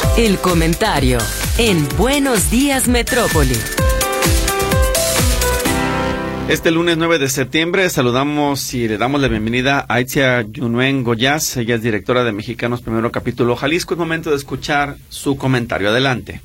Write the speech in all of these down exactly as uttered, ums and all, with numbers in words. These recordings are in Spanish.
El comentario en Buenos Días Metrópoli. Este lunes nueve de septiembre saludamos y le damos la bienvenida a Aitzia Yunuen Goyaz. Ella es directora de Mexicanos Primero Capítulo Jalisco. Es momento de escuchar su comentario. Adelante.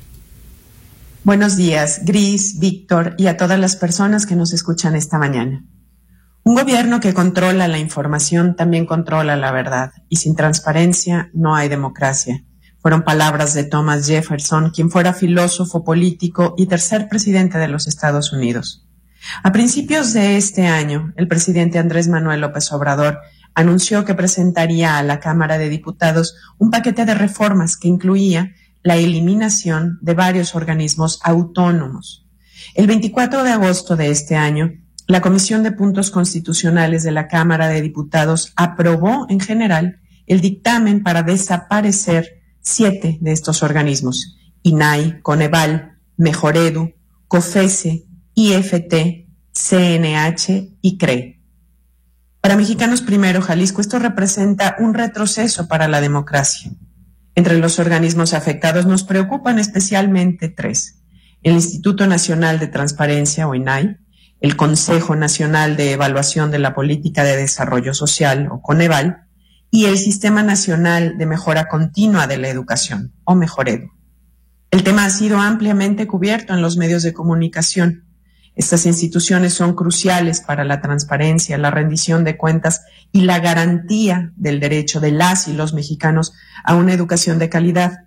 Buenos días, Gris, Víctor y a todas las personas que nos escuchan esta mañana. Un gobierno que controla la información también controla la verdad, y sin transparencia no hay democracia. Fueron palabras de Thomas Jefferson, quien fuera filósofo, político y tercer presidente de los Estados Unidos. A principios de este año, el presidente Andrés Manuel López Obrador anunció que presentaría a la Cámara de Diputados un paquete de reformas que incluía la eliminación de varios organismos autónomos. El veinticuatro de agosto de este año, la Comisión de Puntos Constitucionales de la Cámara de Diputados aprobó en general el dictamen para desaparecer siete de estos organismos: I N A I, Coneval, Mejoredu, COFESE, I F T, C N H y C R E. Para Mexicanos Primero Jalisco, esto representa un retroceso para la democracia. Entre los organismos afectados nos preocupan especialmente tres: el Instituto Nacional de Transparencia, o I N A I, el Consejo Nacional de Evaluación de la Política de Desarrollo Social, o Coneval, y el Sistema Nacional de Mejora Continua de la Educación, o Mejoredu. El tema ha sido ampliamente cubierto en los medios de comunicación. Estas instituciones son cruciales para la transparencia, la rendición de cuentas y la garantía del derecho de las y los mexicanos a una educación de calidad.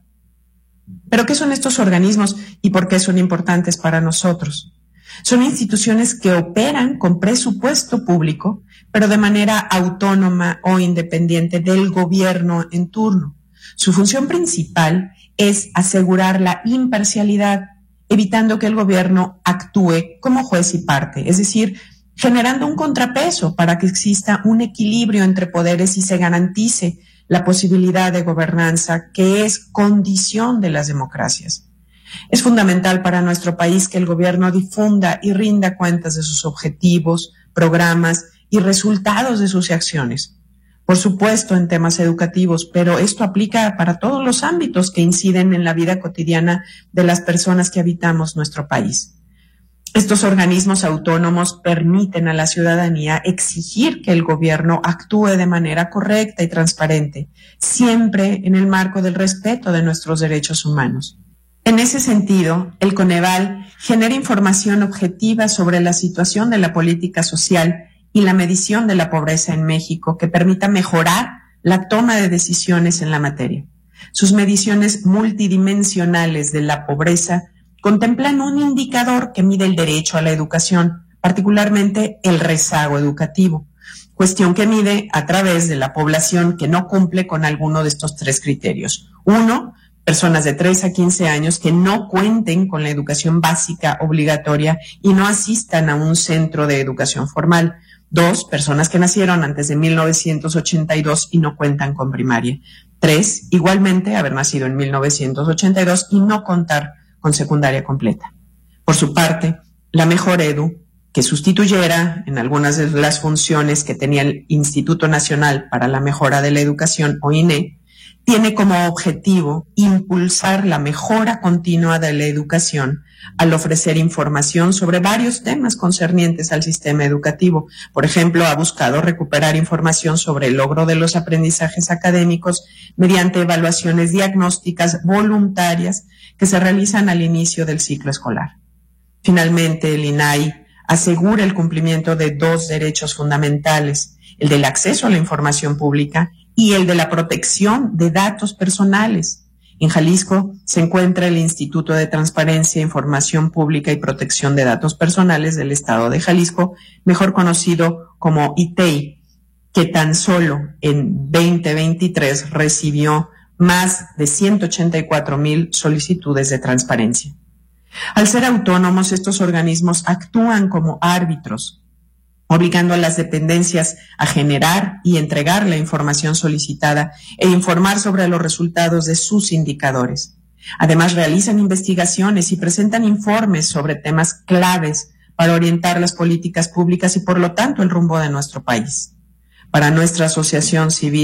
¿Pero qué son estos organismos y por qué son importantes para nosotros? Son instituciones que operan con presupuesto público, pero de manera autónoma o independiente del gobierno en turno. Su función principal es asegurar la imparcialidad, evitando que el gobierno actúe como juez y parte, es decir, generando un contrapeso para que exista un equilibrio entre poderes y se garantice la posibilidad de gobernanza que es condición de las democracias. Es fundamental para nuestro país que el gobierno difunda y rinda cuentas de sus objetivos, programas y resultados de sus acciones. Por supuesto, en temas educativos, pero esto aplica para todos los ámbitos que inciden en la vida cotidiana de las personas que habitamos nuestro país. Estos organismos autónomos permiten a la ciudadanía exigir que el gobierno actúe de manera correcta y transparente, siempre en el marco del respeto de nuestros derechos humanos. En ese sentido, el Coneval genera información objetiva sobre la situación de la política social y la medición de la pobreza en México que permita mejorar la toma de decisiones en la materia. Sus mediciones multidimensionales de la pobreza contemplan un indicador que mide el derecho a la educación, particularmente el rezago educativo, cuestión que mide a través de la población que no cumple con alguno de estos tres criterios. Uno, personas de tres a quince años que no cuenten con la educación básica obligatoria y no asistan a un centro de educación formal. Dos, personas que nacieron antes de mil novecientos ochenta y dos y no cuentan con primaria. Tres, igualmente haber nacido en mil novecientos ochenta y dos y no contar con secundaria completa. Por su parte, la Mejoredu, que sustituyera en algunas de las funciones que tenía el Instituto Nacional para la Mejora de la Educación, o I N E, tiene como objetivo impulsar la mejora continua de la educación al ofrecer información sobre varios temas concernientes al sistema educativo. Por ejemplo, ha buscado recuperar información sobre el logro de los aprendizajes académicos mediante evaluaciones diagnósticas voluntarias que se realizan al inicio del ciclo escolar. Finalmente, el I N A I asegura el cumplimiento de dos derechos fundamentales, el del acceso a la información pública y el de la protección de datos personales. En Jalisco se encuentra el Instituto de Transparencia, Información Pública y Protección de Datos Personales del Estado de Jalisco, mejor conocido como I T E I, que tan solo en veinte veintitrés recibió más de ciento ochenta y cuatro mil solicitudes de transparencia. Al ser autónomos, estos organismos actúan como árbitros, obligando a las dependencias a generar y entregar la información solicitada e informar sobre los resultados de sus indicadores. Además, realizan investigaciones y presentan informes sobre temas claves para orientar las políticas públicas y, por lo tanto, el rumbo de nuestro país. Para nuestra asociación civil,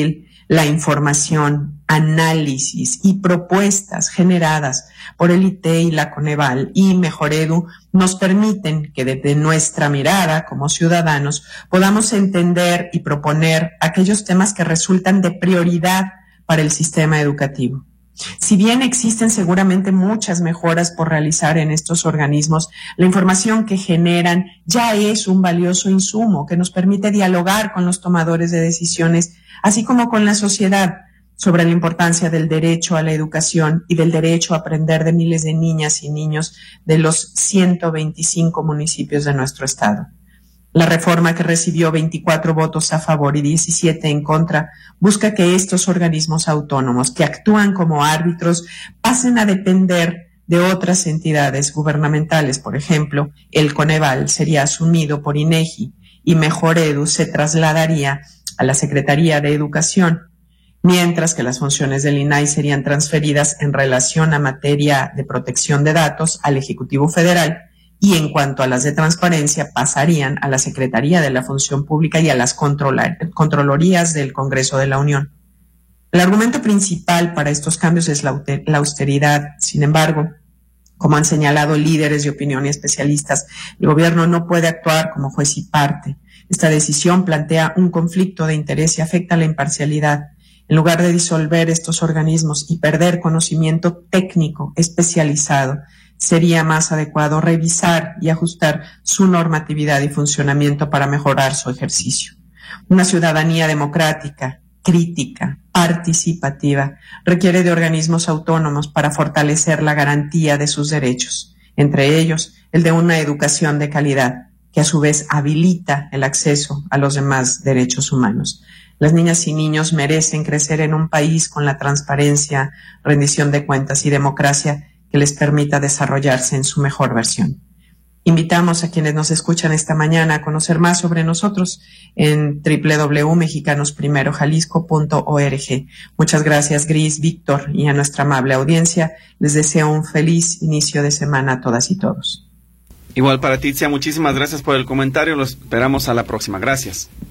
La información, análisis y propuestas generadas por el I T E y la Coneval y Mejoredu nos permiten que desde nuestra mirada como ciudadanos podamos entender y proponer aquellos temas que resultan de prioridad para el sistema educativo. Si bien existen seguramente muchas mejoras por realizar en estos organismos, la información que generan ya es un valioso insumo que nos permite dialogar con los tomadores de decisiones, así como con la sociedad, sobre la importancia del derecho a la educación y del derecho a aprender de miles de niñas y niños de los ciento veinticinco municipios de nuestro estado. La reforma, que recibió veinticuatro votos a favor y diecisiete en contra, busca que estos organismos autónomos que actúan como árbitros pasen a depender de otras entidades gubernamentales. Por ejemplo, el Coneval sería asumido por INEGI y Mejoredu se trasladaría a la Secretaría de Educación, mientras que las funciones del I N A I serían transferidas en relación a materia de protección de datos al Ejecutivo Federal, y en cuanto a las de transparencia pasarían a la Secretaría de la Función Pública y a las Controlorías del Congreso de la Unión. El argumento principal para estos cambios es la austeridad. Sin embargo, como han señalado líderes de opinión y especialistas, el gobierno no puede actuar como juez y parte. Esta decisión plantea un conflicto de interés y afecta la imparcialidad. En lugar de disolver estos organismos y perder conocimiento técnico especializado, sería más adecuado revisar y ajustar su normatividad y funcionamiento para mejorar su ejercicio. Una ciudadanía democrática, crítica, participativa, requiere de organismos autónomos para fortalecer la garantía de sus derechos, entre ellos el de una educación de calidad, que a su vez habilita el acceso a los demás derechos humanos. Las niñas y niños merecen crecer en un país con la transparencia, rendición de cuentas y democracia que les permita desarrollarse en su mejor versión. Invitamos a quienes nos escuchan esta mañana a conocer más sobre nosotros en doble u doble u doble u punto mexicanos primero jalisco punto org. Muchas gracias, Gris, Víctor, y a nuestra amable audiencia. Les deseo un feliz inicio de semana a todas y todos. Igual para ti, Itzia, muchísimas gracias por el comentario. Los esperamos a la próxima. Gracias.